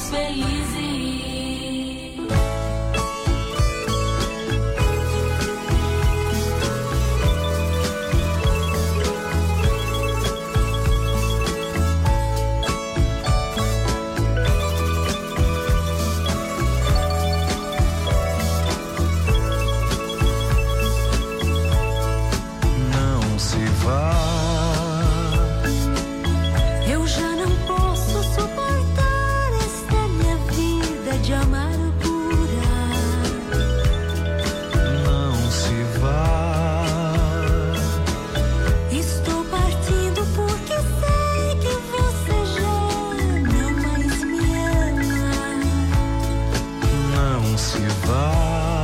felizes. Eu já não posso suportar esta minha vida de amargura. Não se vá. Estou partindo porque sei que você já não mais me ama. Não se vá.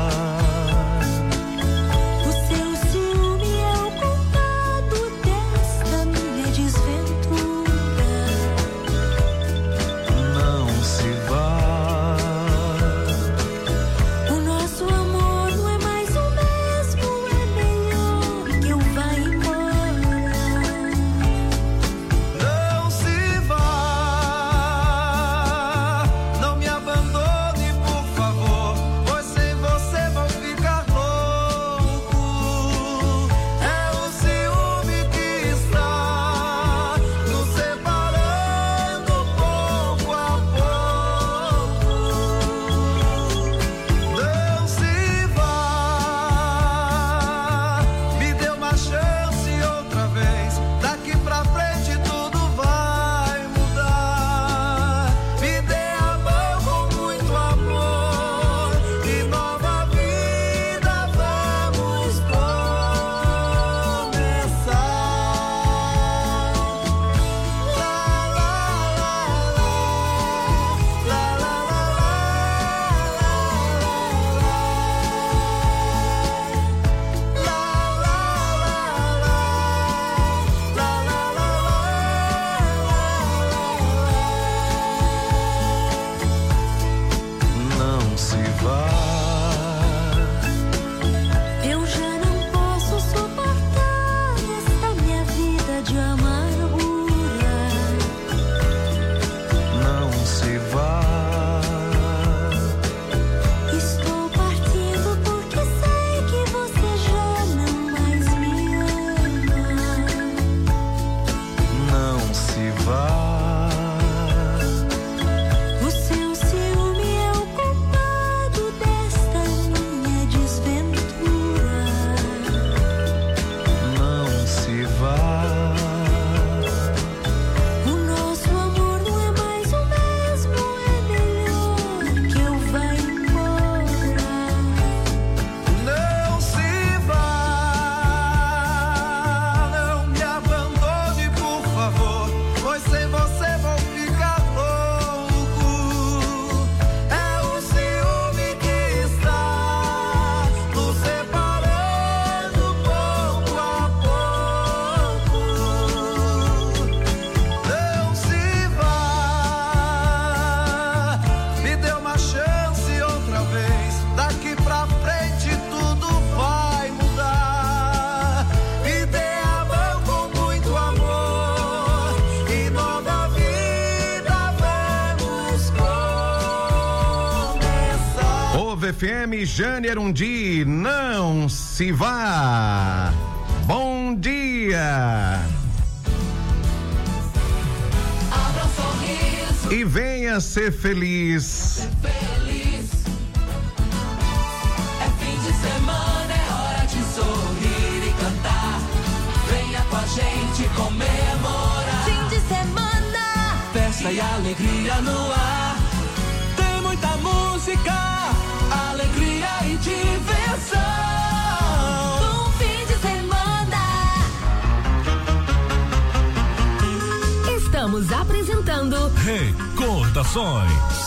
FM Jânier Undi, não se vá. Bom dia. Abra um sorriso e venha ser feliz. Ser feliz. É fim de semana, é hora de sorrir e cantar. Venha com a gente comemorar. Fim de semana, festa e alegria no ar. Tem muita música, alegria e diversão. Bom fim de semana. Estamos apresentando Recordações.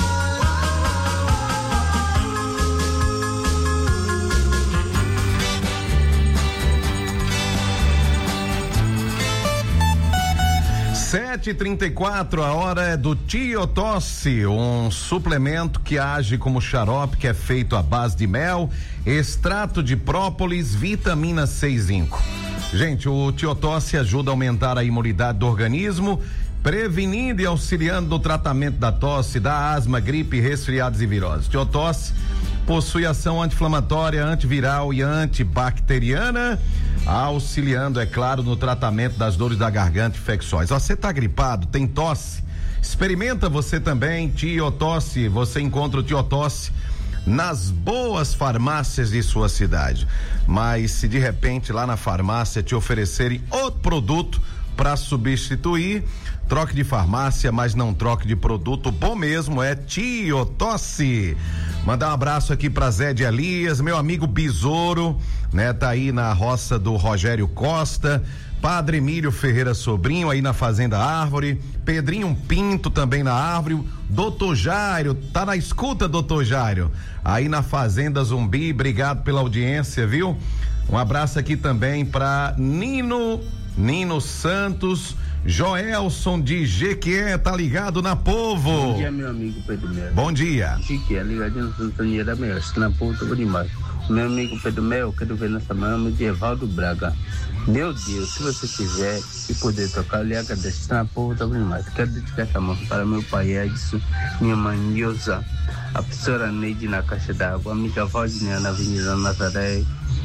Sete e 34, a hora é do Tiotosse, um suplemento que age como xarope, que é feito à base de mel, extrato de própolis, vitamina C e zinco. Gente, o Tiotosse ajuda a aumentar a imunidade do organismo, prevenindo e auxiliando no tratamento da tosse, da asma, gripe, resfriados e viroses. Tiotosse possui ação anti-inflamatória, antiviral e antibacteriana, auxiliando, é claro, no tratamento das dores da garganta infecciosas. Você tá gripado, tem tosse? Experimenta você também Tiotosse. Você encontra o Tiotosse nas boas farmácias de sua cidade. Mas se de repente lá na farmácia te oferecerem outro produto para substituir, troque de farmácia, mas não troque de produto. Bom mesmo é Tiotosse. Mandar um abraço aqui pra Zé de Elias, meu amigo Besouro, né? Tá aí na roça do Rogério Costa, Padre Emílio Ferreira Sobrinho aí na Fazenda Árvore, Pedrinho Pinto também na Árvore, Doutor Jairo, tá na escuta, Doutor Jairo, aí na Fazenda Zumbi, obrigado pela audiência, viu? Um abraço aqui também pra Nino Santos, Joelson de Jequié, tá ligado na Povo. Bom dia, meu amigo Pedro Mel. Bom dia. Jequié, ligadinho no Sintonia da Mel, na Ponta demais. Meu amigo Pedro Mel, quero ver nessa manhã medieval do Braga. Meu Deus, se você quiser e poder tocar, lhe agradeço na Ponta demais. Quero dedicar essa música para meu pai Edson, minha mãe Nilza, a professora Neide na Caixa d'Água, a amiga Valdinha na Avenida Nazaré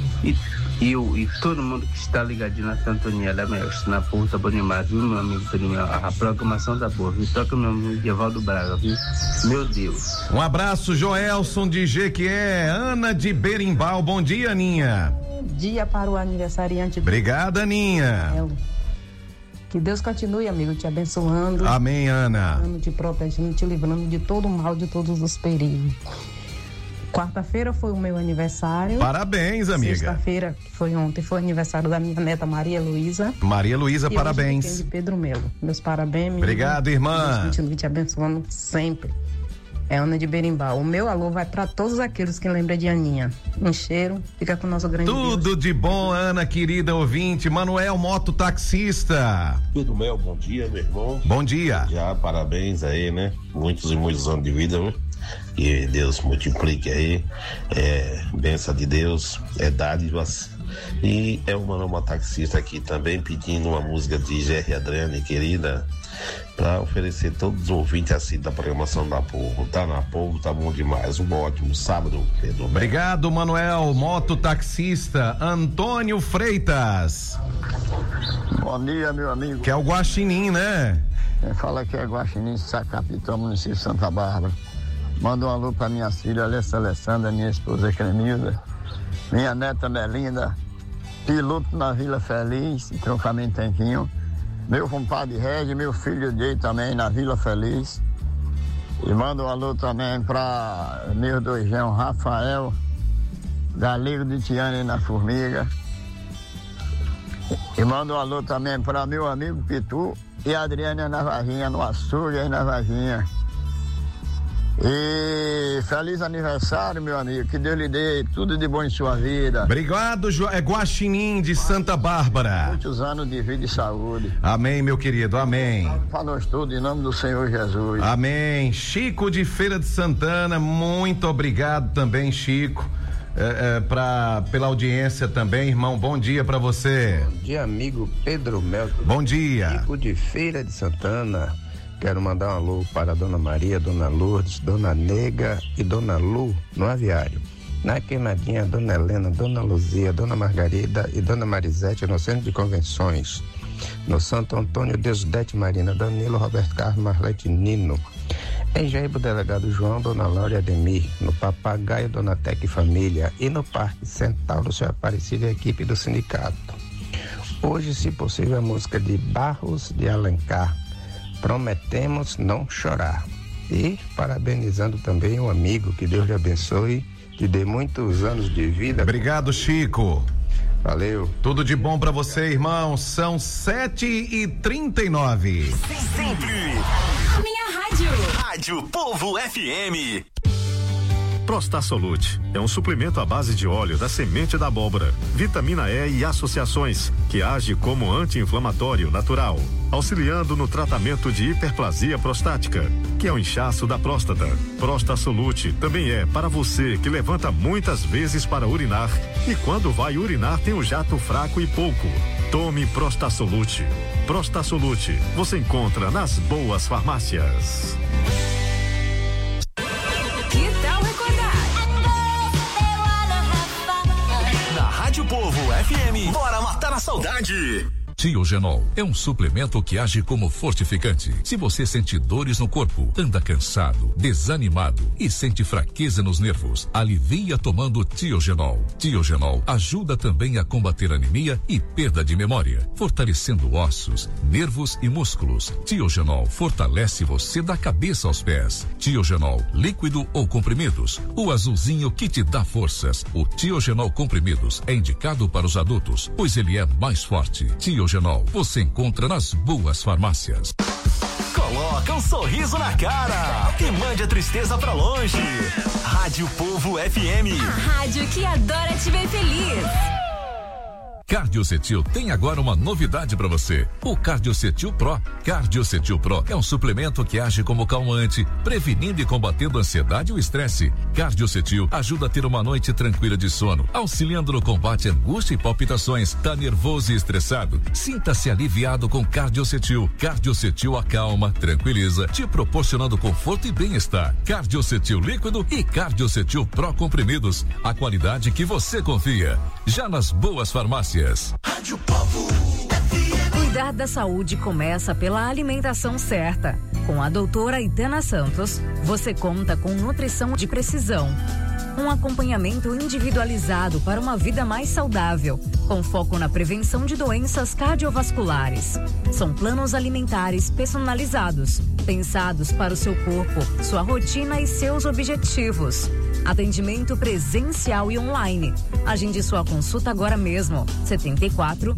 e todo mundo que está ligadinho na Sintonia da Mestre, na Porta Bonimar, viu, meu amigo Pedro Mel? A programação da boa, viu? Toca meu amigo Evaldo Braga, viu? Meu Deus. Um abraço, Joelson de Jequié, Ana de Berimbau. Bom dia, Aninha. Bom dia para o aniversariante. Obrigada, Aninha. Que Deus continue, amigo, te abençoando. Amém, Ana. Te protegendo, te livrando de todo o mal, de todos os perigos. Quarta-feira foi o meu aniversário. Parabéns, amiga. Sexta-feira, que foi ontem, foi o aniversário da minha neta Maria Luísa. Maria Luísa, e parabéns. Hoje de Pedro Melo. Meus parabéns, menina. Obrigado, irmã. Deus continue te abençoando sempre. É Ana de Berimbau. O meu alô vai para todos aqueles que lembram de Aninha. Um cheiro, fica com o nosso grande Tudo Deus. de bom, Ana, querida ouvinte. Manuel, mototaxista. Pedro Mel, bom dia, meu irmão. Bom dia. Já, parabéns aí, né? Muitos e muitos anos de vida, né? Que Deus multiplique aí, bênção de Deus, dádivas. E é uma mototaxista aqui também pedindo uma música de Jerry Adriane, querida, para oferecer todos os ouvintes assim da programação da Povo. Tá na Povo, tá bom demais. Um ótimo sábado, Pedro. Obrigado, Manuel, mototaxista. Antônio Freitas. Bom dia, meu amigo. Que é o Guaxinim, né? Quem fala que é Guaxinim, Sacapitão, município de Santa Bárbara. Manda um alô para minha filha Alessa Alessandra, minha esposa Cremilda, minha neta Melinda, piloto na Vila Feliz, em Troncamento Tenquinho, meu compadre Regi, meu filho Jay também na Vila Feliz. E manda um alô também para meus dois irmãos, Rafael, Galego de Tiane na Formiga. E manda um alô também para meu amigo Pitu e Adriana na Varginha, no açougue aí na Varginha. E feliz aniversário, meu amigo, que Deus lhe dê tudo de bom em sua vida. Obrigado, Guaxinim de Santa Bárbara. Muitos anos de vida e saúde. Amém, meu querido, amém. Para nós todos, em nome do Senhor Jesus. Amém. Chico de Feira de Santana, muito obrigado também, Chico, pela audiência também, irmão. Bom dia para você. Bom dia, amigo Pedro Mel. Bom dia. Chico de Feira de Santana. Quero mandar um alô para a Dona Maria, Dona Lourdes, Dona Nega e Dona Lu no aviário. Na Queimadinha, Dona Helena, Dona Luzia, Dona Margarida e Dona Marisete no Centro de Convenções. No Santo Antônio, Deusdete Marina, Danilo, Roberto Carlos, Marlete Nino. Em Jaíbo, Delegado João, Dona Laura Ademir. No Papagaio, Dona Teca e Família. E no Parque Centauro, Seu Aparecido e a equipe do sindicato. Hoje, se possível, a música de Barros de Alencar. Prometemos não chorar. E parabenizando também o amigo, que Deus lhe abençoe, te dê muitos anos de vida. Obrigado, Chico. Valeu. Tudo de bom pra você, irmão. São 7h39. Sempre. Minha rádio. Rádio Povo FM. Prostasolute é um suplemento à base de óleo da semente da abóbora, vitamina E e associações, que age como anti-inflamatório natural, auxiliando no tratamento de hiperplasia prostática, que é o inchaço da próstata. Prostasolute também é para você que levanta muitas vezes para urinar e quando vai urinar tem um jato fraco e pouco. Tome Prostasolute. Prostasolute, você encontra nas boas farmácias. Que tal recordar? Na Rádio Povo FM, bora matar a saudade. Tiogenol é um suplemento que age como fortificante. Se você sente dores no corpo, anda cansado, desanimado e sente fraqueza nos nervos, alivia tomando Tiogenol. Tiogenol ajuda também a combater anemia e perda de memória, fortalecendo ossos, nervos e músculos. Tiogenol fortalece você da cabeça aos pés. Tiogenol, líquido ou comprimidos, o azulzinho que te dá forças. O Tiogenol comprimidos é indicado para os adultos, pois ele é mais forte. Tiogenol você encontra nas boas farmácias. Coloca um sorriso na cara e mande a tristeza pra longe. Rádio Povo FM. A rádio que adora te ver feliz. Cardiocetil tem agora uma novidade para você. O Cardiocetil Pro. Cardiocetil Pro é um suplemento que age como calmante, prevenindo e combatendo a ansiedade e o estresse. Cardiocetil ajuda a ter uma noite tranquila de sono, auxiliando no combate à angústia e palpitações. Tá nervoso e estressado? Sinta-se aliviado com Cardiocetil. Cardiocetil acalma, tranquiliza, te proporcionando conforto e bem-estar. Cardiocetil líquido e Cardiocetil Pro comprimidos. A qualidade que você confia. Já nas boas farmácias. Rádio Povo. Cuidar da saúde começa pela alimentação certa. Com a doutora Aitana Santos, você conta com nutrição de precisão, um acompanhamento individualizado para uma vida mais saudável, com foco na prevenção de doenças cardiovasculares. São planos alimentares personalizados, pensados para o seu corpo, sua rotina e seus objetivos. Atendimento presencial e online. Agende sua consulta agora mesmo. 74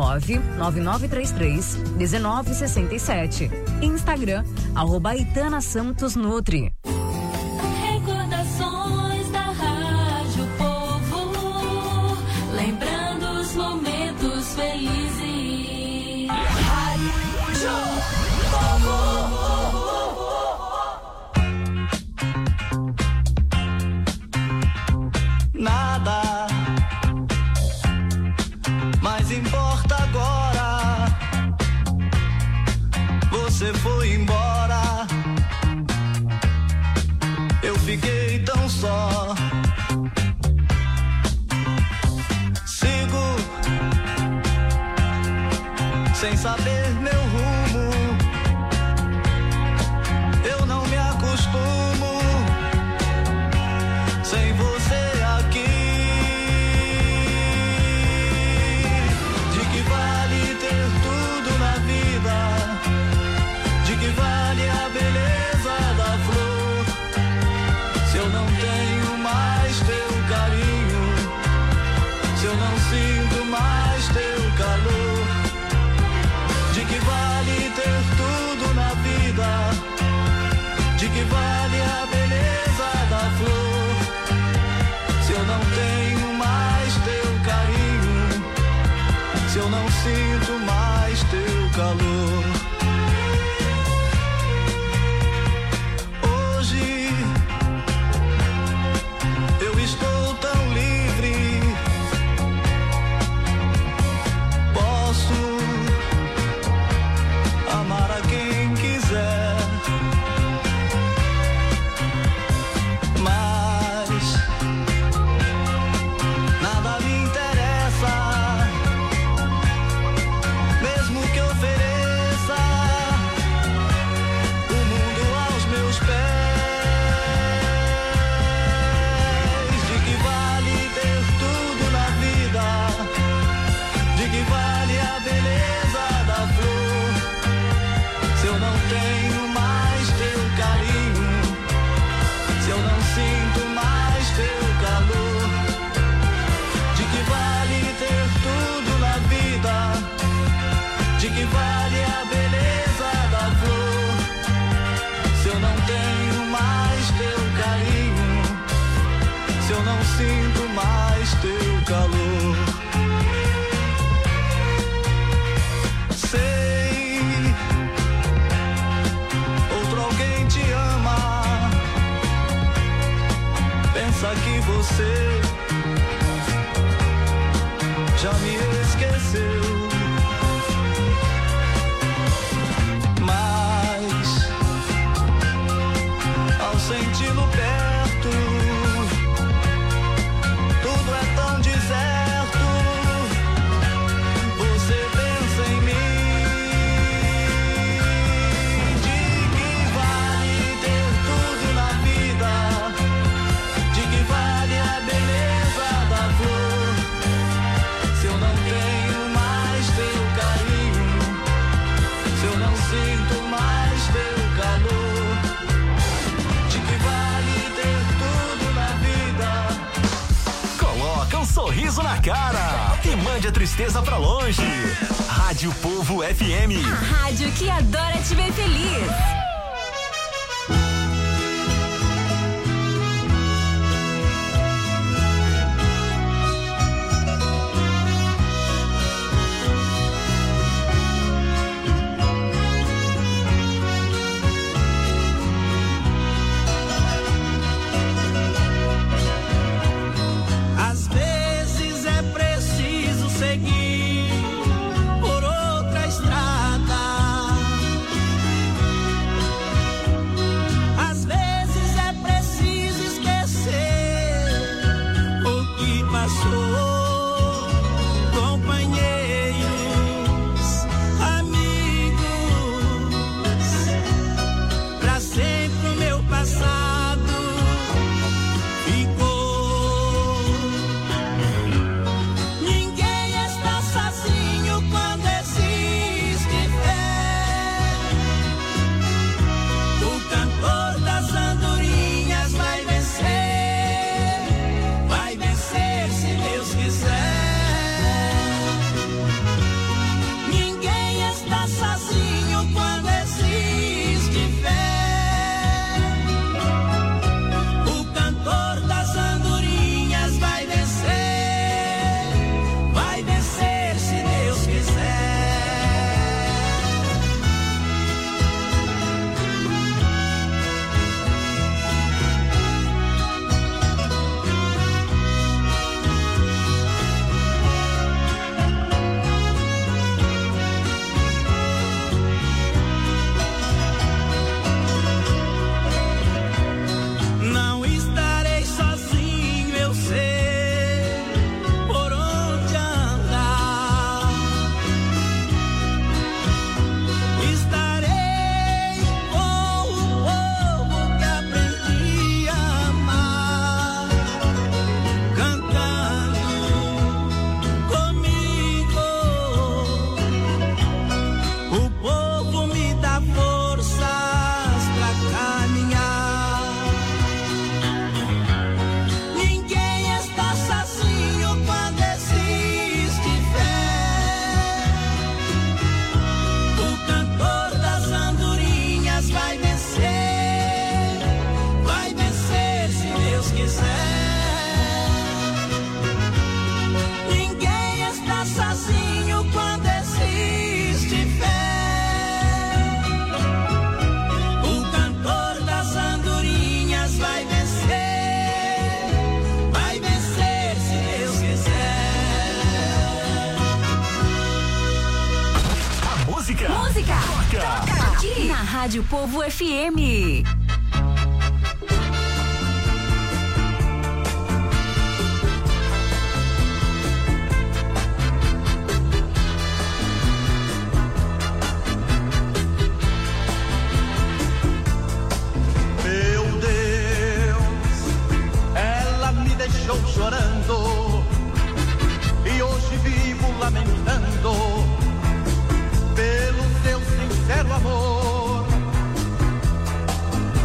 99933 1967. Instagram @Aitana Santos Nutri. Recordações da Rádio Povo, lembrando os momentos felizes. Rádio Povo. Nada mais importa agora. Você foi embora, eu fiquei tão só. Sigo sem saber meu rumo. Eu não me acostumo sem você aqui. De que vale ter tudo na vida? De que vale a beleza da flor? Se eu não tenho mais teu carinho, se eu não sinto mais teu calor. De que vale ter tudo na vida? De que vale a beleza da flor? Se eu não tenho mais teu carinho, se eu não sinto mais teu calor. Hoje eu estou tão livre, posso amar a quem quiser, mas nada me interessa, mesmo que ofereça o mundo aos meus pés. De que vale ter tudo na vida? De que vale a beleza da flor? Se eu não tenho mais teu carinho, se eu não sinto mais teu calor. De que vale ter tudo na vida? De que vale a beleza da flor? Se eu não tenho mais teu carinho, se eu não sinto mais teu calor. Sei, outro alguém te ama, pensa que você já me esqueceu. sentindo perto. Tudo é tão deserto. Você pensa em mim. De que vale ter tudo na vida? De que vale a beleza da flor? Se eu não tenho mais teu carinho, se eu não sinto mais teu calor. De que vale ter tudo na vida? Coloca um sorriso na cara e mande a tristeza pra longe. Rádio Povo FM. A rádio que adora te ver feliz. Às vezes é preciso seguir por outra estrada. Às vezes é preciso esquecer o que passou. Companheiros, amigos, pra sempre o meu passado ficou. Ninguém está sozinho quando existe fé. O cantor das andorinhas vai vencer se Deus quiser. Ninguém está sozinho quando existe fé. O cantor das andorinhas vai vencer se Deus quiser. Não estarei sozinho, eu sei por onde andar. Estarei com o povo que aprendi a amar, cantando comigo. O povo me dá forças pra caminhar. Ninguém está sozinho quando existe fé. O cantor das andorinhas vai vencer se Deus quiser. Ninguém está sozinho quando existe fé. O cantor das andorinhas vai vencer se Deus quiser. A música. Música. Toca. Aqui na Rádio Povo FM. Meu Deus, ela me deixou chorando e hoje vivo lamentando pelo seu sincero amor.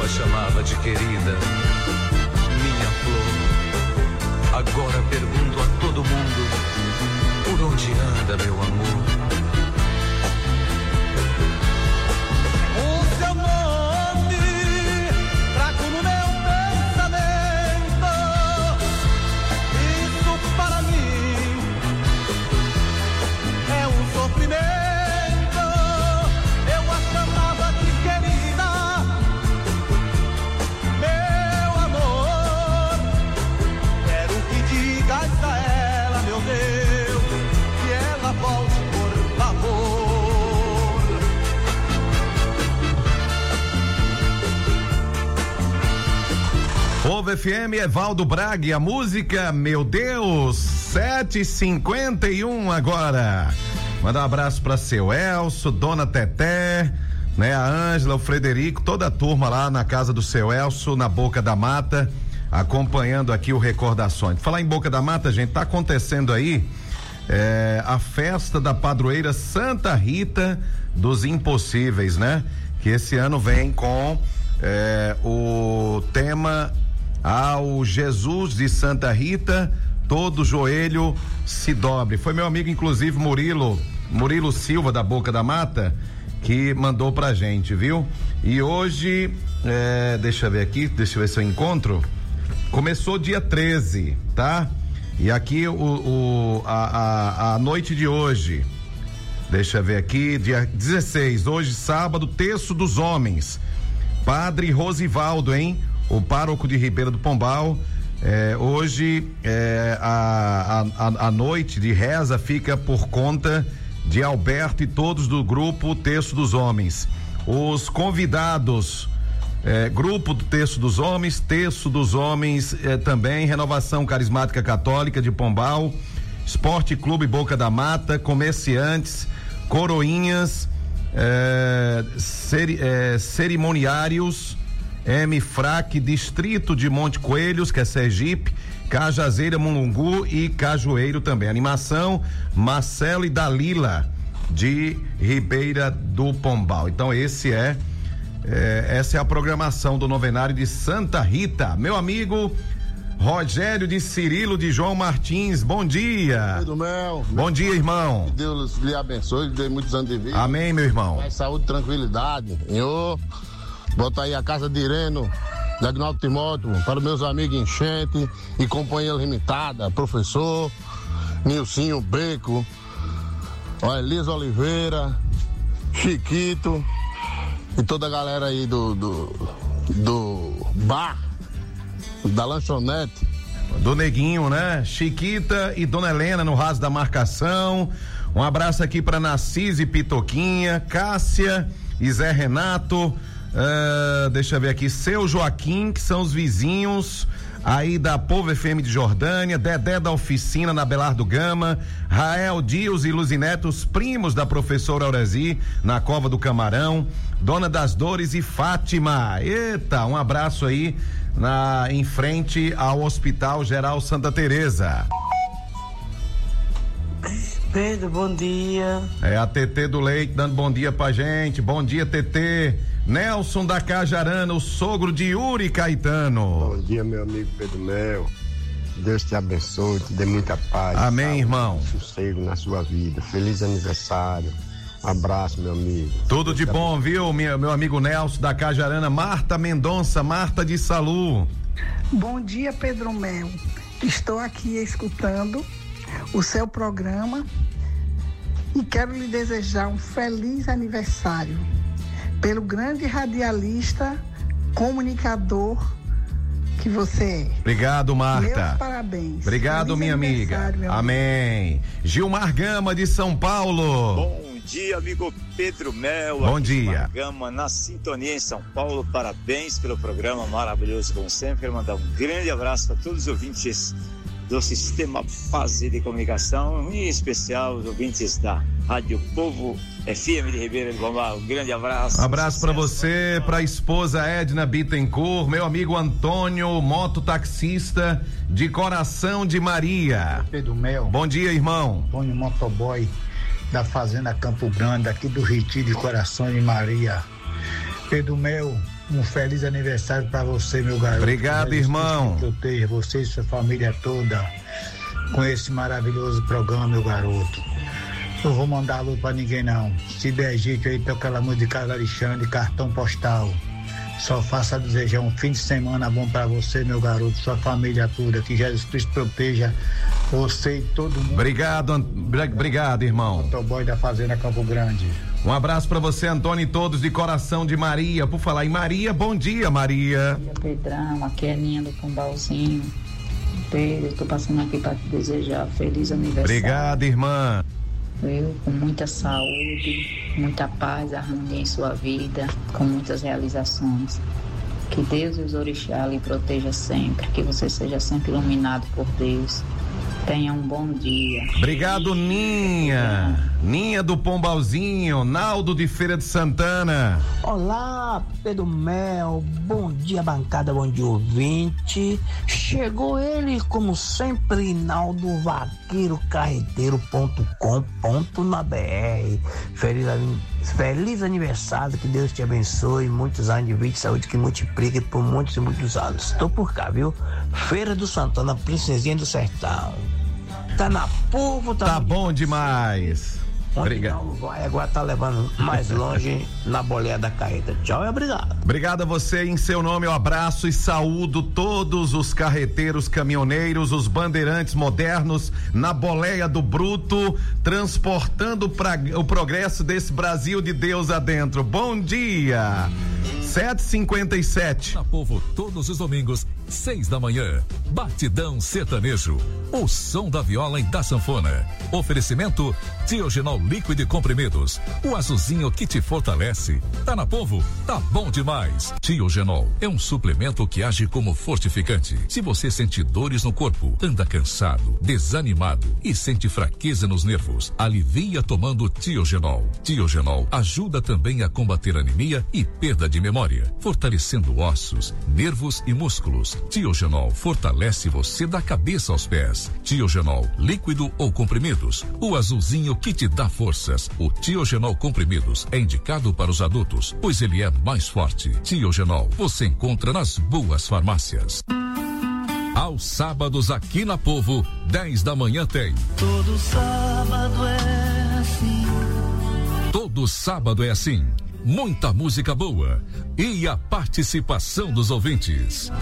a chamava de querida, minha flor. Agora pergunto a todo mundo, por onde anda meu amor? O seu nome trago no meu pensamento. Isso para mim é um sofrimento. Eu a chamava de querida, meu amor. Quero que digas a ela, meu Deus, que ela volte, por favor. Povo FM, Evaldo Braga e a música, meu Deus, 7h51 agora. Mandar um abraço pra seu Elcio, Dona Teté, né? A Ângela, o Frederico, toda a turma lá na casa do seu Elcio, na Boca da Mata, acompanhando aqui o Recordações. Falar em Boca da Mata, gente, tá acontecendo aí a festa da padroeira Santa Rita dos Impossíveis, né? Que esse ano vem com o tema ao Jesus de Santa Rita, todo joelho se dobre. Foi meu amigo, inclusive, Murilo Silva, da Boca da Mata, que mandou pra gente, viu? E hoje, deixa eu ver aqui, deixa eu ver se eu encontro. Começou dia 13, tá? E aqui a noite de hoje, deixa eu ver aqui, dia 16, hoje sábado, Terço dos Homens. Padre Rosivaldo, hein? O pároco de Ribeira do Pombal. Hoje a noite de reza fica por conta de Alberto e todos do grupo Terço dos Homens. Os convidados, grupo do Terço dos Homens também, Renovação Carismática Católica de Pombal, Esporte Clube Boca da Mata, Comerciantes, Coroinhas, Cerimoniários, MFRAC, Distrito de Monte Coelhos, que é Sergipe, Cajazeira, Mulungu e Cajueiro também. Animação, Marcelo e Dalila, de Ribeira do Pombal. Então essa é a programação do novenário de Santa Rita. Meu amigo Rogério de Cirilo de João Martins, bom dia. Pedro Mel. Bom dia, irmão. Que Deus lhe abençoe, lhe dê muitos anos de vida. Amém, meu irmão. Mais saúde, tranquilidade. Senhor, bota aí a casa de Ireno, de Agnaldo Timóteo, para os meus amigos Enchente e Companhia Limitada, professor, Nilcinho Beco, Elisa Oliveira, Chiquito e toda a galera aí do bar, da lanchonete. Do Neguinho, né? Chiquita e Dona Helena no raso da marcação. Um abraço aqui para Narcise Pitoquinha, Cássia e Zé Renato. Deixa eu ver aqui, Seu Joaquim, que são os vizinhos aí da Povo FM de Jordânia, Dedé da Oficina na Belardo Gama, Rael, Dias e Luzinete, os primos da professora Aurezi na Cova do Camarão, Dona das Dores e Fátima. Eita, um abraço aí em frente ao Hospital Geral Santa Teresa. Pedro, bom dia. É a TT do Leite dando bom dia pra gente. Bom dia, TT. Nelson da Cajarana, o sogro de Yuri Caetano. Bom dia, meu amigo Pedro Mel. Deus te abençoe, te dê muita paz. Amém, saúde, irmão. Sossego na sua vida. Feliz aniversário. Um abraço, meu amigo. Tudo de bom, viu, meu amigo Nelson da Cajarana. Marta Mendonça, Marta de Salu. Bom dia, Pedro Mel. Estou aqui escutando o seu programa e quero lhe desejar um feliz aniversário pelo grande radialista, comunicador que você é. Obrigado, Marta. Meus parabéns. Obrigado, feliz minha amiga. Amém. Gilmar Gama de São Paulo. Bom dia, amigo Pedro Mel. Bom dia. Gilmar Gama na sintonia em São Paulo. Parabéns pelo programa maravilhoso, como sempre. Quero mandar um grande abraço para todos os ouvintes do Sistema Paz de Comunicação, em especial os ouvintes da Rádio Povo FM de Ribeira do Pombal. Um grande abraço. Abraço para você, para a esposa Edna Bittencourt, meu amigo Antônio, mototaxista de Coração de Maria. Pedro Mel. Bom dia, irmão. Antônio Motoboy da Fazenda Campo Grande, aqui do Retiro de Coração de Maria. Pedro Mel, Um feliz aniversário para você, meu garoto. Obrigado, irmão. Que proteja você e sua família toda com esse maravilhoso programa, meu garoto. Não vou mandar alô pra ninguém, não. Se der jeito aí, toca aquela música de Carlos Alexandre, Cartão Postal. Só faça desejar um fim de semana bom pra você, meu garoto, sua família toda. Que Jesus Cristo proteja você e todo mundo. Obrigado, irmão. Motoboy da Fazenda Campo Grande. Um abraço pra você, Antônio, e todos de coração de Maria. Por falar em Maria, bom dia, Maria. Bom dia, Pedrão. Aqui é a Ninha do Pombalzinho. Pedro, eu tô passando aqui pra te desejar feliz aniversário. Obrigado, irmã. Eu, com muita saúde, muita paz, harmonia em sua vida, com muitas realizações. Que Deus e os orixás lhe proteja sempre, que você seja sempre iluminado por Deus. Tenha um bom dia. Obrigado, Ninha. Ninha do Pombalzinho, Naldo de Feira de Santana. Olá, Pedro Mel, bom dia bancada, bom dia ouvinte. Chegou ele, como sempre, Naldo Vaqueiro Carreteiro.com.br. Feliz aniversário, que Deus te abençoe, muitos anos de vida e saúde que multiplique por muitos e muitos anos. Estou por cá, viu? Feira do Santana, Princesinha do Sertão. Tá na povo, tá bom demais. Obrigado. Agora tá levando mais longe na boleia da carreta. Tchau e obrigado. Obrigado a você, em seu nome eu abraço e saúdo todos os carreteiros, caminhoneiros, os bandeirantes modernos na boleia do bruto, transportando o progresso desse Brasil de Deus adentro. Bom dia. 7h57. Na Povo, todos os domingos, 6 da manhã. Batidão Sertanejo. O som da viola e da sanfona. Oferecimento Tiogenol líquido e comprimidos. O azulzinho que te fortalece. Tá na Povo? Tá bom demais. Tiogenol é um suplemento que age como fortificante. Se você sente dores no corpo, anda cansado, desanimado e sente fraqueza nos nervos, alivia tomando Tiogenol. Tiogenol ajuda também a combater anemia e perda de memória, fortalecendo ossos, nervos e músculos. Tiogenol fortalece você da cabeça aos pés. Tiogenol líquido ou comprimidos. O azulzinho que te dá forças. O Tiogenol comprimidos é indicado para os adultos, pois ele é mais forte. Tiogenol você encontra nas boas farmácias. Aos sábados aqui na Povo, 10 da manhã tem. Todo sábado é assim. Todo sábado é assim. Muita música boa e a participação dos ouvintes.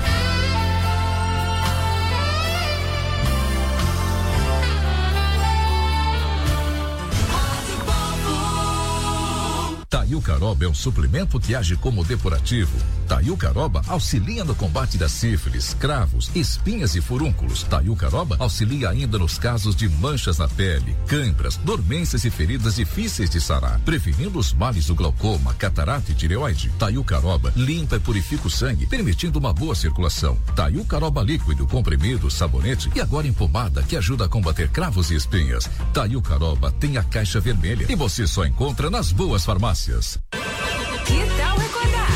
Taiucaroba é um suplemento que age como depurativo. Taiucaroba auxilia no combate da sífilis, cravos, espinhas e furúnculos. Taiucaroba auxilia ainda nos casos de manchas na pele, câimbras, dormências e feridas difíceis de sarar, prevenindo os males do glaucoma, catarata e tireoide. Taiucaroba limpa e purifica o sangue, permitindo uma boa circulação. Taiucaroba líquido, comprimido, sabonete e agora em pomada, que ajuda a combater cravos e espinhas. Taiucaroba tem a caixa vermelha e você só encontra nas boas farmácias. Que tal recordar?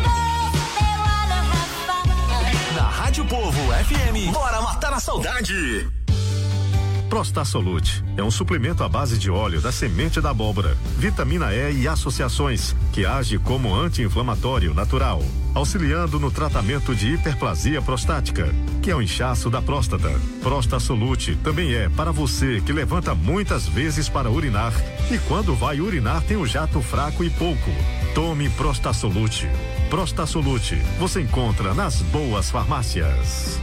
Na Rádio Povo FM, bora matar a saudade. Prostasolute é um suplemento à base de óleo da semente da abóbora, vitamina E e associações, que age como anti-inflamatório natural, auxiliando no tratamento de hiperplasia prostática, que é o inchaço da próstata. Prostasolute também é para você que levanta muitas vezes para urinar e quando vai urinar tem um jato fraco e pouco. Tome Prostasolute. Prostasolute você encontra nas boas farmácias.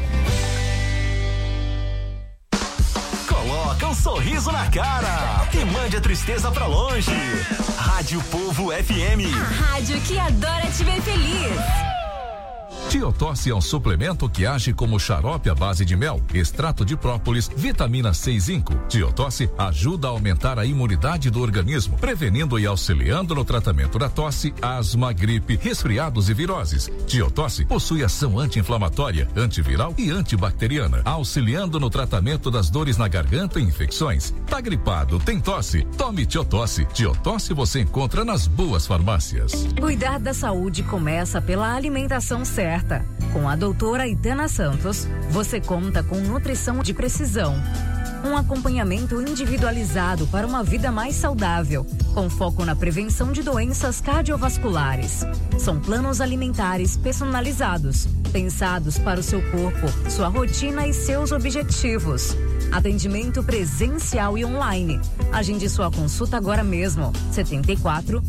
Coloca um sorriso na cara e mande a tristeza pra longe. Rádio Povo FM. A rádio que adora te ver feliz. Tiotosse é um suplemento que age como xarope à base de mel, extrato de própolis, vitamina C e zinco. Tiotosse ajuda a aumentar a imunidade do organismo, prevenindo e auxiliando no tratamento da tosse, asma, gripe, resfriados e viroses. Tiotosse possui ação anti-inflamatória, antiviral e antibacteriana, auxiliando no tratamento das dores na garganta e infecções. Tá gripado, tem tosse? Tome Tiotosse. Tiotosse você encontra nas boas farmácias. Cuidar da saúde começa pela alimentação certa. Com a doutora Itana Santos, você conta com nutrição de precisão. Um acompanhamento individualizado para uma vida mais saudável, com foco na prevenção de doenças cardiovasculares. São planos alimentares personalizados, pensados para o seu corpo, sua rotina e seus objetivos. Atendimento presencial e online. Agende sua consulta agora mesmo. 74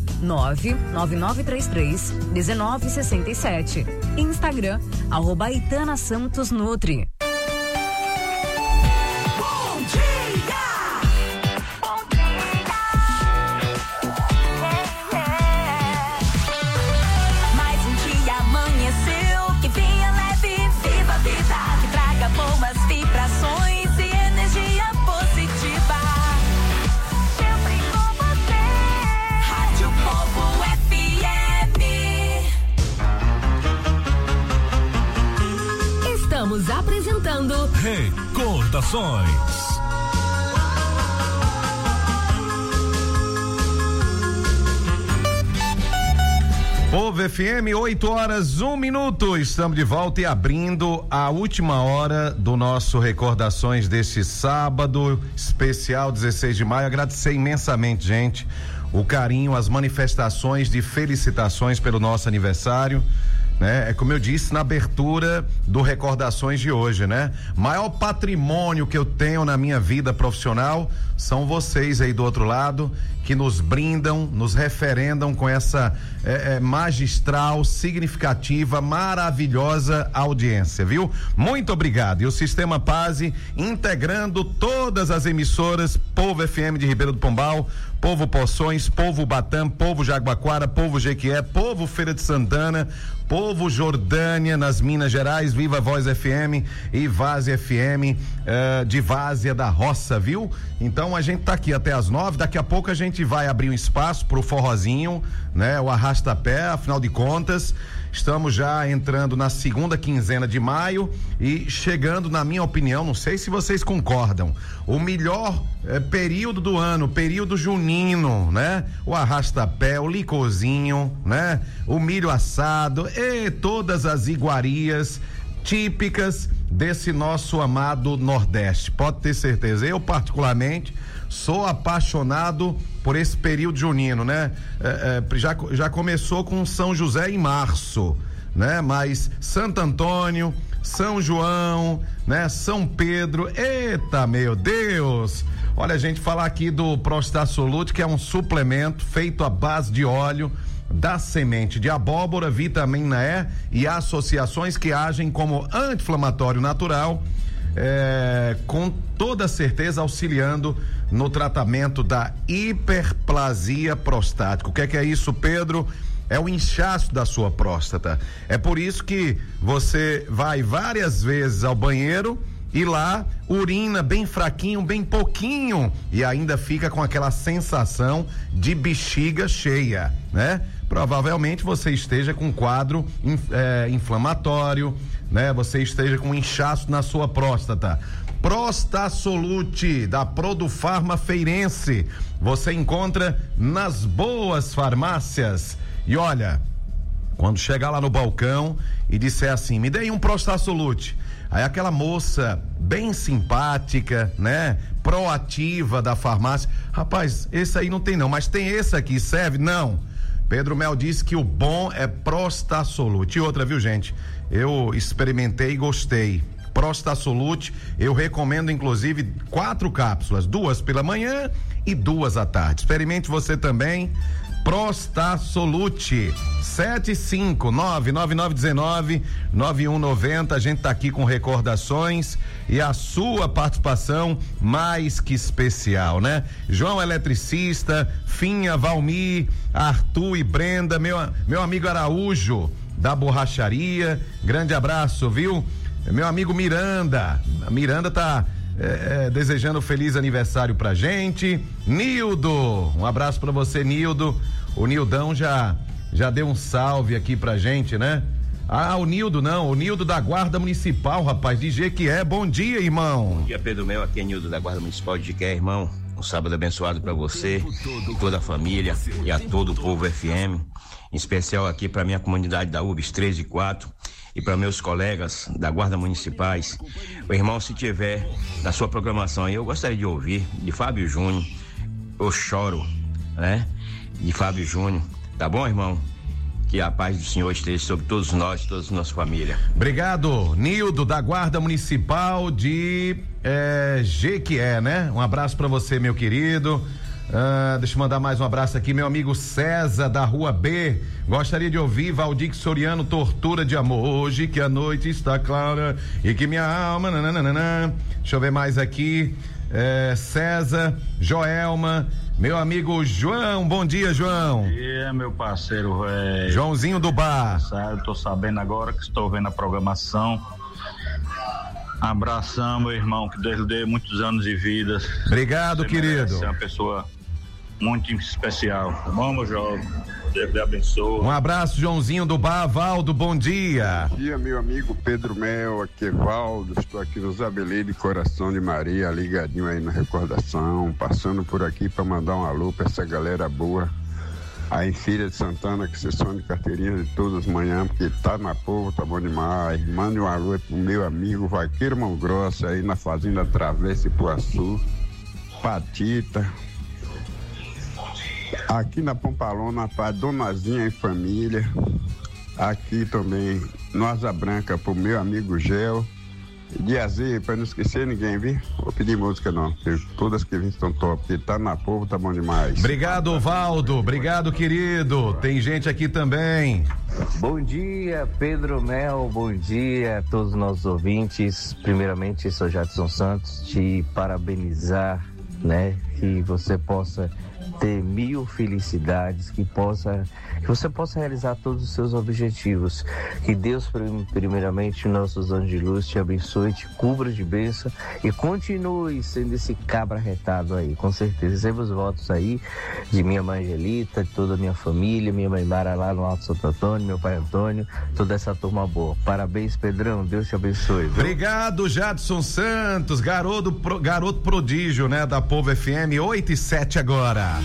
99933 1967. Instagram @ItanaSantosNutri. Estamos apresentando Recordações. Povo FM, 8h01. Estamos de volta e abrindo a última hora do nosso Recordações deste sábado especial, 16 de maio. Agradecer imensamente, gente, o carinho, as manifestações de felicitações pelo nosso aniversário. Né? É como eu disse na abertura do Recordações de hoje, né? Maior patrimônio que eu tenho na minha vida profissional são vocês aí do outro lado, que nos brindam, nos referendam com essa magistral, significativa, maravilhosa audiência, viu? Muito obrigado. E o Sistema Pase integrando todas as emissoras, Povo FM de Ribeira do Pombal, Povo Poções, Povo Batam, Povo Jaguaquara, Povo Jequié, Povo Feira de Santana, Povo Jordânia, nas Minas Gerais, Viva Voz FM e Várzea FM, de Várzea da Roça, viu? Então a gente tá aqui até as 9, daqui a pouco a gente vai abrir um espaço pro forrozinho, né? O arrasta-pé, afinal de contas, estamos já entrando na segunda quinzena de maio e chegando, na minha opinião, não sei se vocês concordam, o melhor período do ano, período junino, né? O arrasta-pé, o licorzinho, né? O milho assado e todas as iguarias típicas desse nosso amado Nordeste. Pode ter certeza, eu particularmente sou apaixonado por esse período junino, né? Já começou com São José em março, né? Mas Santo Antônio, São João, né? São Pedro, eita meu Deus! Olha, a gente falar aqui do Prostasolute, que é um suplemento feito à base de óleo da semente de abóbora, vitamina E e associações que agem como anti-inflamatório natural, com toda certeza auxiliando no tratamento da hiperplasia prostática. O que é isso, Pedro? É o inchaço da sua próstata. É por isso que você vai várias vezes ao banheiro e lá urina bem fraquinho, bem pouquinho, e ainda fica com aquela sensação de bexiga cheia, né? Provavelmente você esteja com um quadro inflamatório, né? Você esteja com inchaço na sua próstata. Prostasolute da Produfarma Feirense, você encontra nas boas farmácias. E olha, quando chegar lá no balcão e disser assim, me dê um Prostasolute, aí aquela moça bem simpática, né? Proativa da farmácia, rapaz, esse aí não tem não, mas tem esse aqui, serve? Não. Pedro Mel disse que o bom é Prostasolute. E outra, viu, gente? Eu experimentei e gostei. Prostasolute, eu recomendo inclusive 4 cápsulas, 2 pela manhã e 2 à tarde. Experimente você também. Prostasolute 75999199190. A gente tá aqui com recordações e a sua participação mais que especial, né? João Eletricista, Finha, Valmir, Arthur e Brenda, meu amigo Araújo da borracharia, grande abraço, viu? Meu amigo Miranda tá desejando feliz aniversário pra gente. Nildo, um abraço pra você, Nildo. O Nildão já deu um salve aqui pra gente, né? O Nildo não, o Nildo da Guarda Municipal, rapaz, de Jequié. Bom dia, irmão. Bom dia, Pedro Mel, aqui é Nildo da Guarda Municipal de Jequié, irmão. Um sábado abençoado pra você e toda a família e a todo o Povo FM. Em especial aqui pra minha comunidade da UBS 3 e 4. e para meus colegas da Guarda Municipais. O irmão, se tiver na sua programação aí, eu gostaria de ouvir de Fábio Júnior, Eu Choro, né? De Fábio Júnior, tá bom, irmão? Que a paz do Senhor esteja sobre todos nós, toda a nossa família. Obrigado, Nildo, da Guarda Municipal de Jequié, né? Um abraço pra você, meu querido. Deixa eu mandar mais um abraço aqui, meu amigo César, da Rua B. Gostaria de ouvir Valdir Soriano, Tortura de Amor. Hoje que a noite está clara e que minha alma... Nananana. Deixa eu ver mais aqui. César, Joelma, meu amigo João. Bom dia, João. Bom dia, meu parceiro, velho. Joãozinho do bar. Eu tô sabendo agora que estou vendo a programação. Abração, meu irmão, que Deus lhe dê muitos anos de vida. Obrigado, você querido. Você é uma pessoa muito especial. Tá bom, meu jovem? Deus lhe abençoe. Um abraço, Joãozinho do bar. Valdo, bom dia. Bom dia, meu amigo Pedro Mel, aqui é Valdo, estou aqui no Zabelê de Coração de Maria, ligadinho aí na recordação, passando por aqui para mandar um alô para essa galera boa, aí em Filha de Santana, que sessão de carteirinha de todas as manhãs, porque tá na povo, tá bom demais. Mande um alô pro meu amigo Vaqueiro Mão Grossa, aí na Fazenda Travessa Ipuaçu, Patita. Aqui na Pompalona, para Donazinha e família. Aqui também, no Asa Branca, pro meu amigo Gel. De Azeia, para não esquecer ninguém, viu? Vou pedir música não, porque todas que vêm estão top, porque tá na povo, tá bom demais. Obrigado, Valdo. Obrigado, querido. Tem gente aqui também. Bom dia, Pedro Mel. Bom dia a todos os nossos ouvintes. Primeiramente, sou Jadson Santos, te parabenizar, né? Que você possa ter 1000 felicidades, que você possa realizar todos os seus objetivos. Que Deus, primeiramente, nossos anjos de luz, te abençoe, te cubra de bênção e continue sendo esse cabra retado aí, com certeza. Receba os votos aí de minha mãe Angelita, de toda a minha família, minha mãe Mara lá no Alto Santo Antônio, meu pai Antônio, toda essa turma boa. Parabéns, Pedrão, Deus te abençoe. Viu? Obrigado, Jadson Santos, garoto prodígio, né, da Povo FM, 8:07 agora.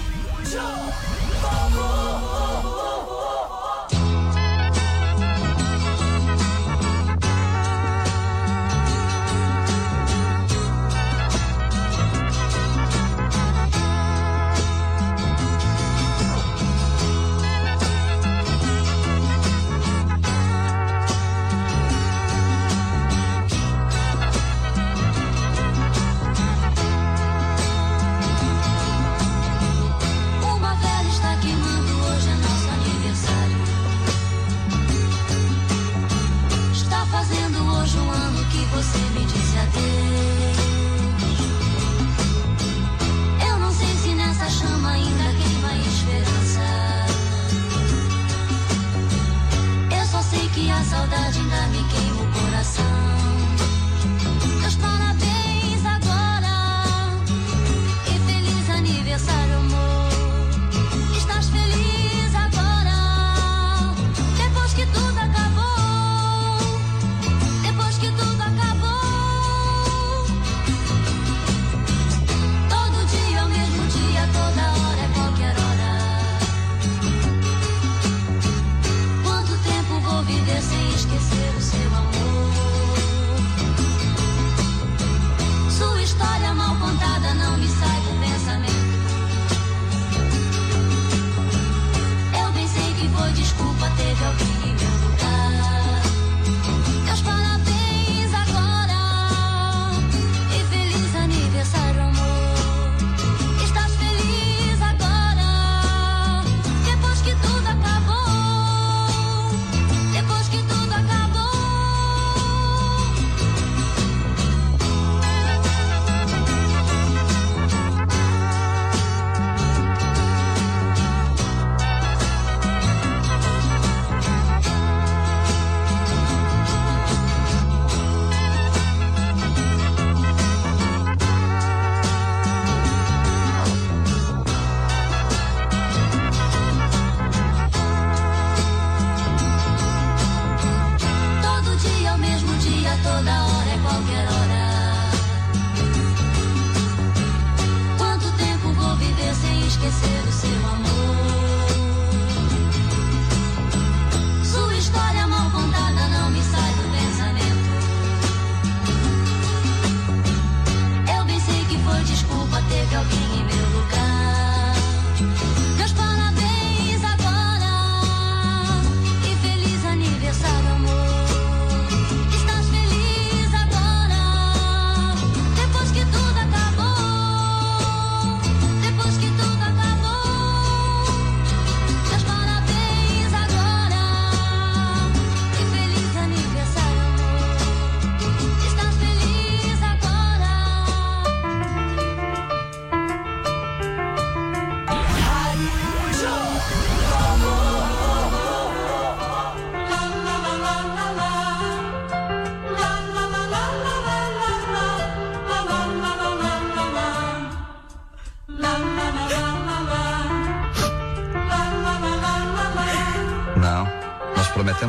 Viver sem esquecer o seu amor.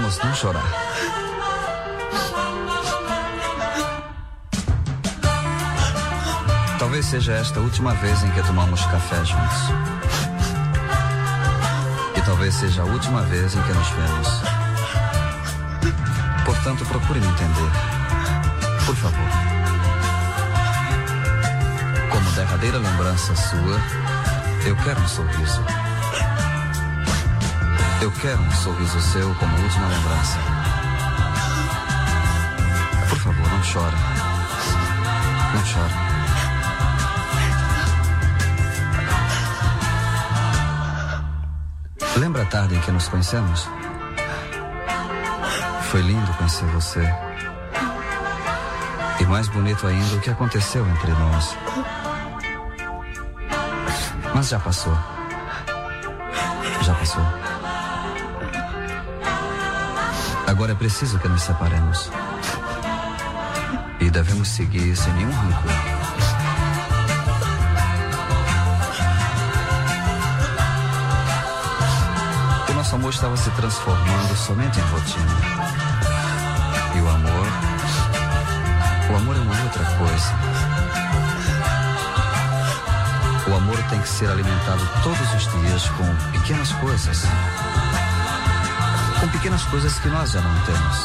vamos não chorar. Talvez seja esta a última vez em que tomamos café juntos. E talvez seja a última vez em que nos vemos. Portanto, procure me entender. Por favor. Como derradeira lembrança sua, eu quero um sorriso. Eu quero um sorriso seu como última lembrança. Por favor, não chore. Não chore. Lembra a tarde em que nos conhecemos? Foi lindo conhecer você. E mais bonito ainda o que aconteceu entre nós. Mas já passou. Já passou. Agora é preciso que nos separemos. E devemos seguir sem nenhum rancor. Nosso amor estava se transformando somente em rotina. E o amor é uma outra coisa. O amor tem que ser alimentado todos os dias com pequenas coisas. Com pequenas coisas que nós já não temos.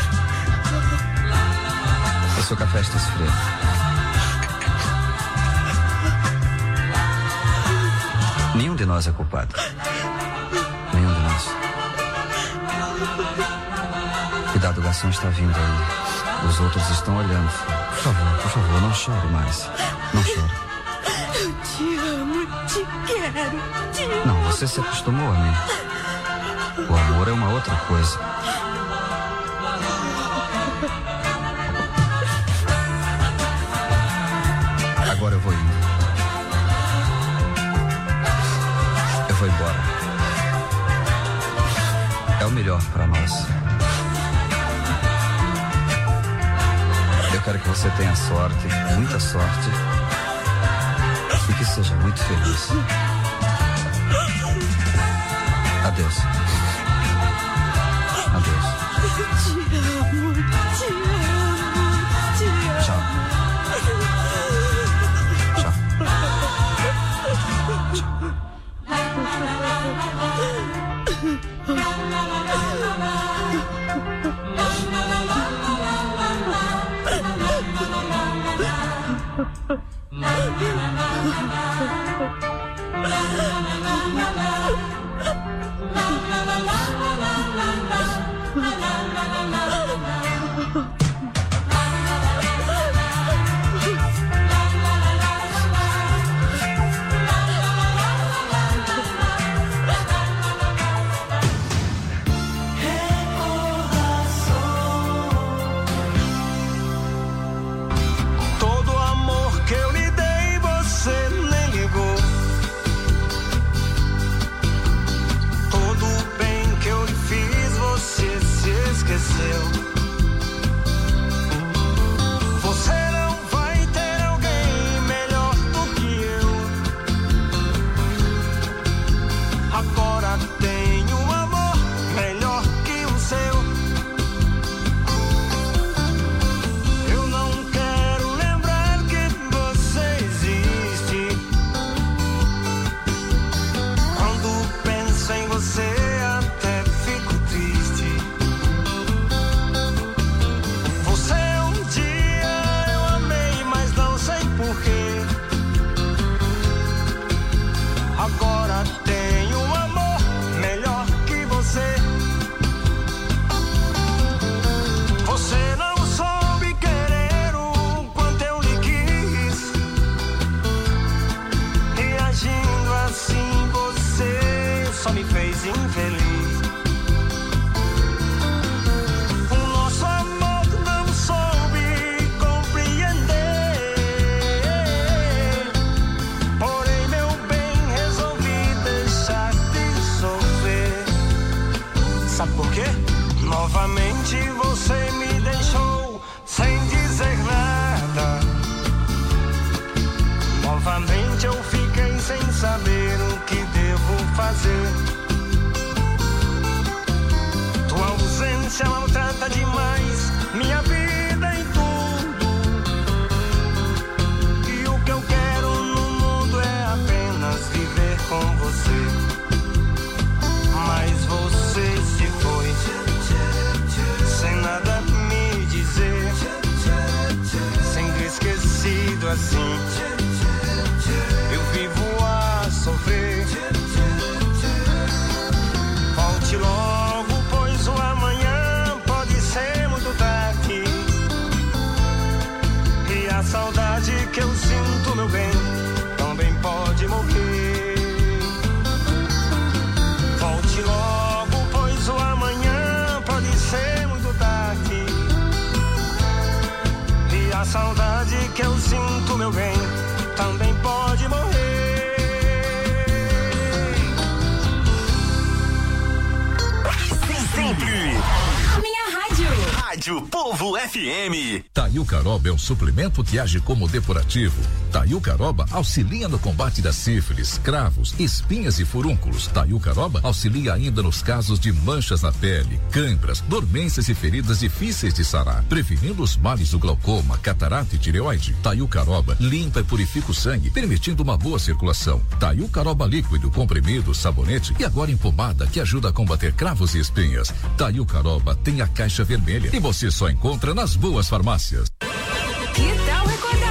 O seu café está esfriando. Nenhum de nós é culpado. Nenhum de nós. Cuidado, o garçom está vindo aí. Os outros estão olhando. Por favor, não chore mais. Não chore. Eu te amo, te quero, te amo. Não, você se acostumou a mim. O amor é uma outra coisa. Agora eu vou indo. Eu vou embora. É o melhor para nós. Eu quero que você tenha sorte, muita sorte, e que seja muito feliz. Adeus. Adeus. Te amo, te amo, te amo. Tchau. Tchau. Todo amor que eu lhe dei, você nem ligou. Todo o bem que eu lhe fiz, você se esqueceu. minha vida em tudo. E o que eu quero no mundo é apenas viver com você. Mas você se foi sem nada me dizer, sendo esquecido assim. Eu vivo a sofrer. Volte logo, pois o amanhã pode ser muito tarde. E a saudade que eu sinto, meu bem, também pode morrer. Volte logo, pois o amanhã pode ser muito tarde. E a saudade que eu sinto, meu bem, também pode morrer. Sempre A minha rádio. Rádio Povo FM. Taiucaroba é um suplemento que age como depurativo. Taiucaroba auxilia no combate da sífilis, cravos, espinhas e furúnculos. Taiucaroba auxilia ainda nos casos de manchas na pele, câimbras, dormências e feridas difíceis de sarar, prevenindo os males do glaucoma, catarata e tireoide. Taiucaroba limpa e purifica o sangue, permitindo uma boa circulação. Taiucaroba líquido, comprimido, sabonete e agora em pomada, que ajuda a combater cravos e espinhas. Taiucaroba tem a caixa vermelha e você só encontra nas boas farmácias. Que tal recordar?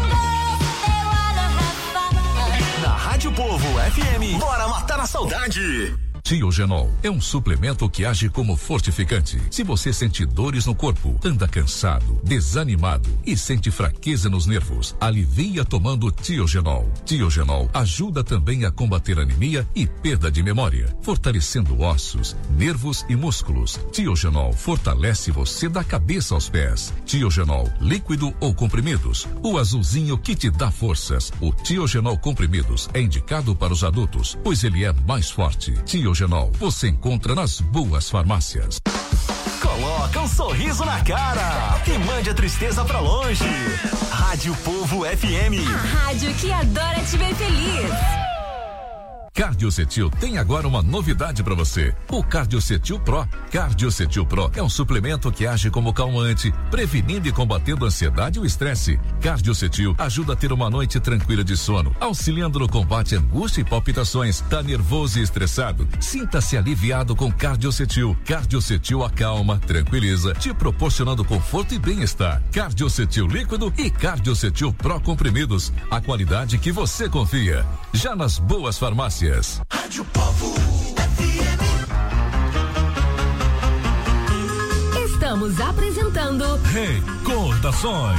Na Rádio Povo FM, bora matar a saudade. Tiogenol é um suplemento que age como fortificante. Se você sente dores no corpo, anda cansado, desanimado e sente fraqueza nos nervos, alivia tomando Tiogenol. Tiogenol ajuda também a combater anemia e perda de memória, fortalecendo ossos, nervos e músculos. Tiogenol fortalece você da cabeça aos pés. Tiogenol líquido ou comprimidos, o azulzinho que te dá forças. O Tiogenol comprimidos é indicado para os adultos, pois ele é mais forte. Tiogenol você encontra nas boas farmácias. Coloca um sorriso na cara e mande a tristeza pra longe. Rádio Povo FM. A rádio que adora te ver feliz. Cardiocetil tem agora uma novidade para você. O Cardiocetil Pro. Cardiocetil Pro é um suplemento que age como calmante, prevenindo e combatendo a ansiedade e o estresse. Cardiocetil ajuda a ter uma noite tranquila de sono, auxiliando no combate à angústia e palpitações. Tá nervoso e estressado? Sinta-se aliviado com Cardiocetil. Cardiocetil acalma, tranquiliza, te proporcionando conforto e bem-estar. Cardiocetil líquido e Cardiocetil Pro comprimidos. A qualidade que você confia. Já nas boas farmácias. Rádio Povo FM. Estamos apresentando Recordações.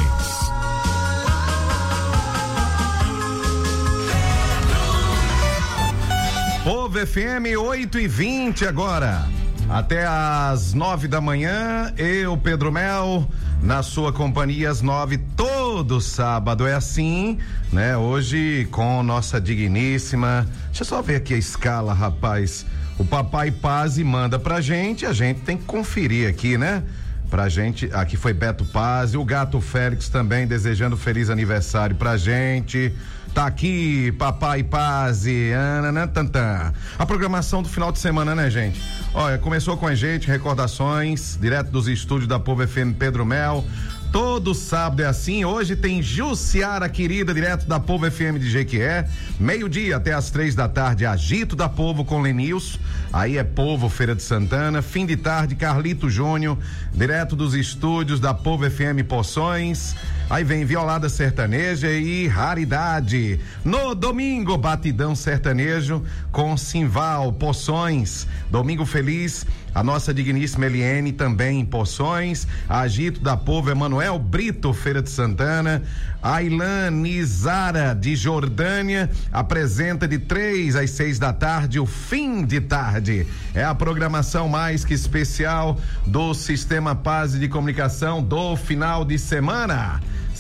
Povo FM 8h20 agora. Até às 9 da manhã, eu, Pedro Mel, na sua companhia às 9, todo sábado é assim, né? Hoje com nossa digníssima, deixa eu só ver aqui a escala, rapaz. O Papai Pazzi manda pra gente, a gente tem que conferir aqui, né? Pra gente, aqui foi Beto Pazzi, o Gato Félix também desejando feliz aniversário pra gente. Tá aqui, Papai Pazzi, a programação do final de semana, né, gente? Olha, começou com a gente, recordações, direto dos estúdios da Povo FM Pedro Mel. Todo sábado é assim. Hoje tem Jussiara querida, direto da Povo FM de Jequié. Meio-dia até às 3 da tarde, Agito da Povo com Lenilson. Aí é Povo Feira de Santana. Fim de tarde, Carlito Júnior, direto dos estúdios da Povo FM Poções. Aí vem Violada Sertaneja e Raridade. No domingo, Batidão Sertanejo com Simval Poções. Domingo Feliz, a nossa digníssima Eliene também em Poções. Agito da Povo, Emanuel Brito, Feira de Santana. Ailane Zara de Jordânia apresenta de 3 às 6 da tarde o Fim de Tarde. É a programação mais que especial do Sistema Paz de Comunicação do final de semana.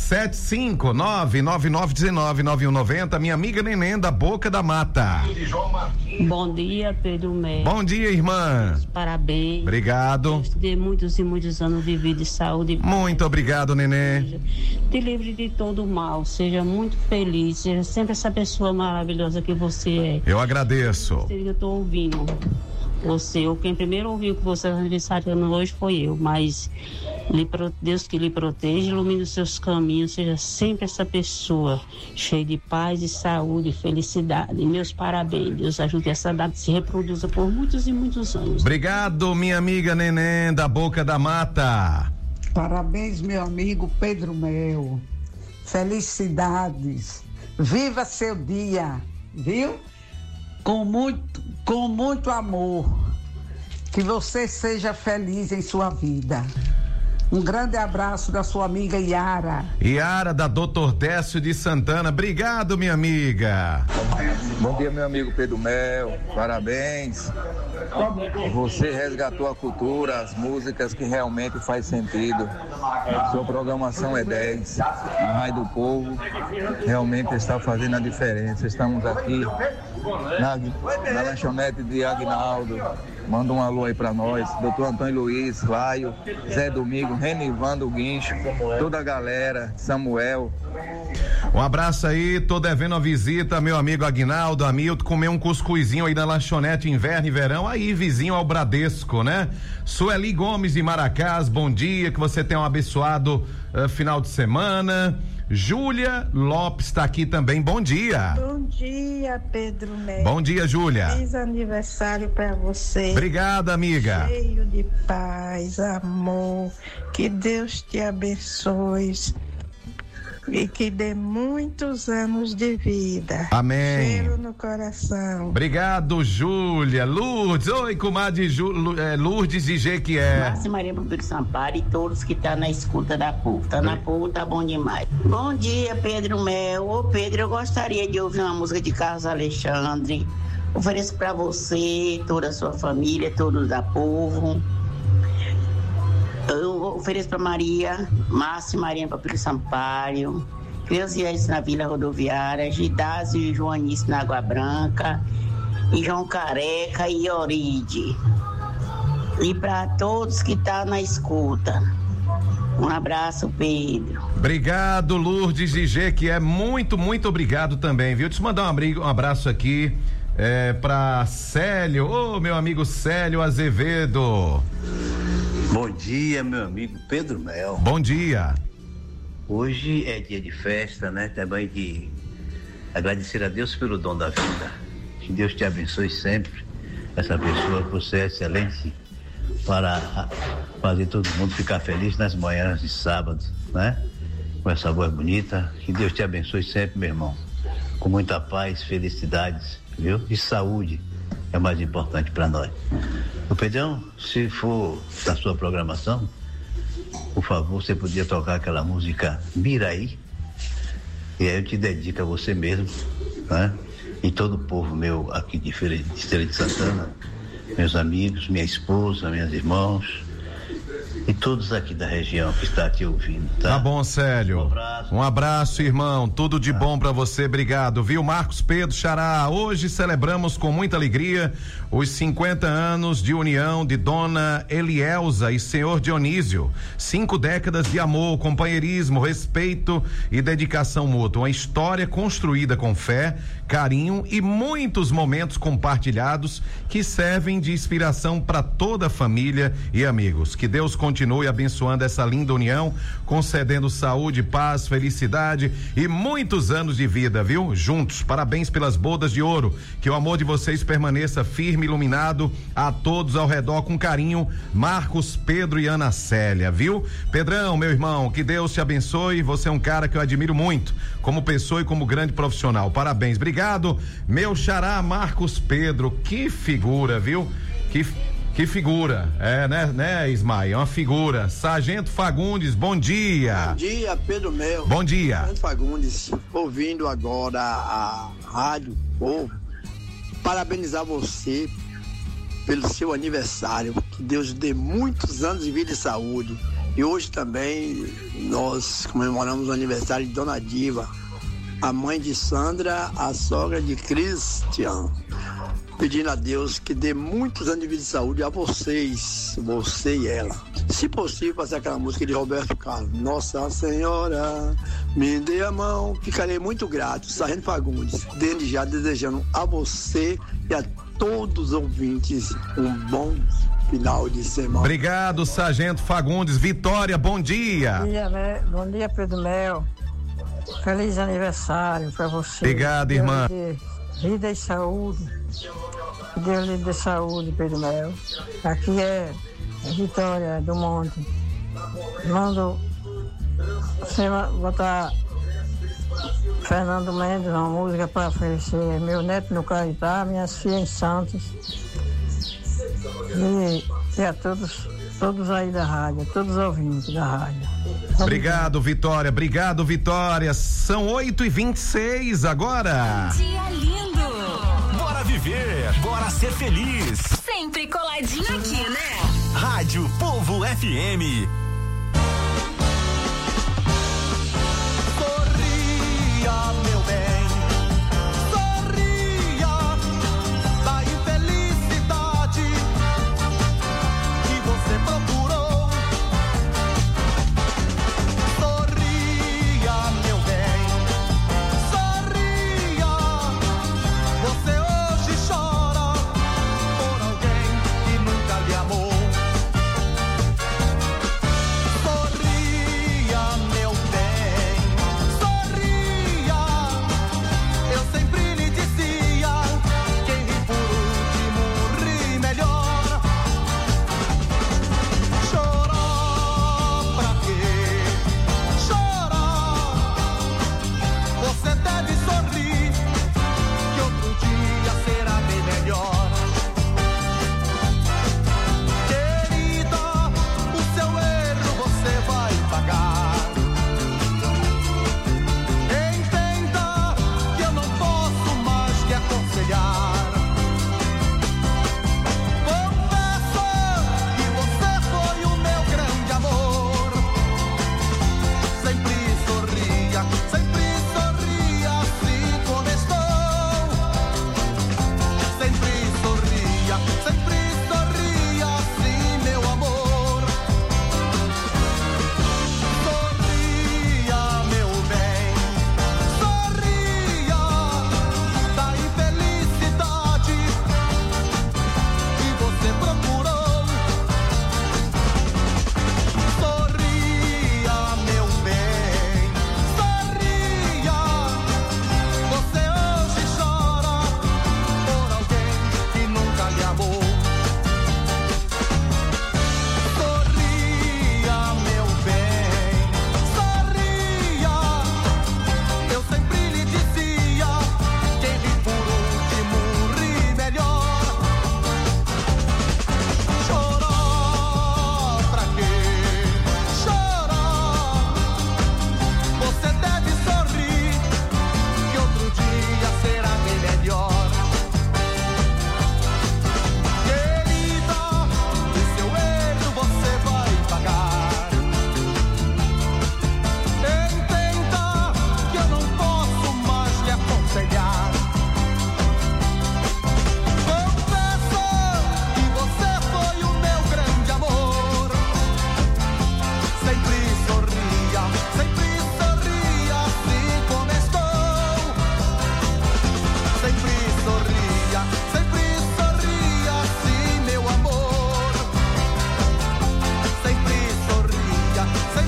75999199190, minha amiga Neném da Boca da Mata. Bom dia, Pedro Mel. Bom dia, irmã. Parabéns. Obrigado. Deus te dê muitos e muitos anos de vida e saúde. Muito obrigado, Neném. Te livre de todo mal, seja muito feliz, seja sempre essa pessoa maravilhosa que você é. Eu agradeço. Eu tô ouvindo você, quem primeiro ouviu que você está aniversariando hoje foi eu, mas Deus que lhe proteja, ilumine os seus caminhos, seja sempre essa pessoa cheia de paz e saúde e felicidade. E meus parabéns, Deus ajude essa data se reproduza por muitos e muitos anos. Obrigado, minha amiga Neném da Boca da Mata. Parabéns, meu amigo Pedro Mel. Felicidades. Viva seu dia, viu? Com muito amor. Que você seja feliz em sua vida. Um grande abraço da sua amiga Yara. Yara da Dr. Décio de Santana. Obrigado, minha amiga. Bom dia, meu amigo Pedro Mel. Parabéns. Você resgatou a cultura, as músicas que realmente faz sentido. Sua programação é 10. A Rádio do Povo realmente está fazendo a diferença. Estamos aqui na lanchonete de Aguinaldo. Manda um alô aí pra nós. Doutor Antônio Luiz, Laio, Zé Domingo, Renivando Guincho, toda a galera, Samuel. Um abraço aí, tô devendo a visita, meu amigo Aguinaldo, Hamilton, comer um cuscuzinho aí na lanchonete inverno e verão, aí vizinho ao Bradesco, né? Sueli Gomes de Maracás, bom dia, que você tenha um abençoado final de semana. Júlia Lopes está aqui também, bom dia. Bom dia, Pedro Mel. Bom dia, Júlia. Feliz aniversário para você. Obrigada, amiga. Cheio de paz, amor, que Deus te abençoe e que dê muitos anos de vida. Amém. Cheiro no coração. Obrigado, Júlia. Lourdes, oi, comadre Lourdes de Jequié. Márcia Maria Pampiro Sampaio e todos que estão na escuta da Povo. Tá na Povo, tá bom demais. Bom dia, Pedro Mel. Ô, Pedro, eu gostaria de ouvir uma música de Carlos Alexandre. Ofereço pra você, toda a sua família, todos da Povo. Eu ofereço para Márcia Maria Pampiro Sampaio, Creuzies na Vila Rodoviária, Gidásio e Joanice na Água Branca, e João Careca e Oride. E para todos que estão na escuta. Um abraço, Pedro. Obrigado, Lourdes de Jequié, muito obrigado também, viu? Deixa eu mandar um abraço aqui para Célio, meu amigo Célio Azevedo. Bom dia, meu amigo Pedro Mel. Bom dia. Hoje é dia de festa, né? Também de agradecer a Deus pelo dom da vida. Que Deus te abençoe sempre. Essa pessoa, você é excelente para fazer todo mundo ficar feliz nas manhãs de sábado, né? Com essa voz bonita. Que Deus te abençoe sempre, meu irmão. Com muita paz, felicidades, viu? E saúde. É o mais importante para nós. O Pedrão, se for da sua programação, por favor, você podia tocar aquela música Miraí, e aí eu te dedico a você mesmo, né? E todo o povo meu aqui de Feira de Santana, meus amigos, minha esposa, meus irmãos e todos aqui da região que está te ouvindo, tá? Tá bom, Célio. Um abraço, irmão. Tudo de bom pra você. Obrigado, viu? Marcos Pedro Xará, hoje celebramos com muita alegria os 50 anos de união de Dona Elielza e Senhor Dionísio. 5 décadas de amor, companheirismo, respeito e dedicação mútua. Uma história construída com fé, carinho e muitos momentos compartilhados que servem de inspiração para toda a família e amigos. Que Deus continue abençoando essa linda união, concedendo saúde, paz, felicidade e muitos anos de vida, viu? Juntos, parabéns pelas bodas de ouro, que o amor de vocês permaneça firme, iluminado, a todos ao redor com carinho, Marcos, Pedro e Ana Célia, viu? Pedrão, meu irmão, que Deus te abençoe, você é um cara que eu admiro muito, como pessoa e como grande profissional, parabéns, obrigado, meu xará Marcos Pedro, que figura, viu? Que figura, né, Ismael? É uma figura. Sargento Fagundes, bom dia. Bom dia, Pedro Mel. Bom dia. Sargento Fagundes, ouvindo agora a Rádio Povo, parabenizar você pelo seu aniversário. Que Deus dê muitos anos de vida e saúde. E hoje também nós comemoramos o aniversário de Dona Diva, a mãe de Sandra, a sogra de Cristian. Pedindo a Deus que dê muitos anos de vida e saúde a vocês, você e ela. Se possível, fazer aquela música de Roberto Carlos, Nossa Senhora, me dê a mão. Ficarei muito grato, Sargento Fagundes, desde já desejando a você e a todos os ouvintes um bom final de semana. Obrigado, Sargento Fagundes. Vitória, bom dia. Bom dia, Pedro Mel. Feliz aniversário para você. Obrigado, irmã. Vida e saúde. Deus lhe dê saúde, Pedro Mel. Aqui é Vitória do Monte. Mando você botar Fernando Mendes, uma música para oferecer meu neto no Caetá, minhas filhas em Santos. E a todos aí da rádio, todos os ouvintes da rádio. Obrigado, Vitória. Obrigado, Vitória. São 8h26 agora. Dia lindo. Bora viver, bora ser feliz. Sempre coladinho aqui, né? Rádio Povo FM.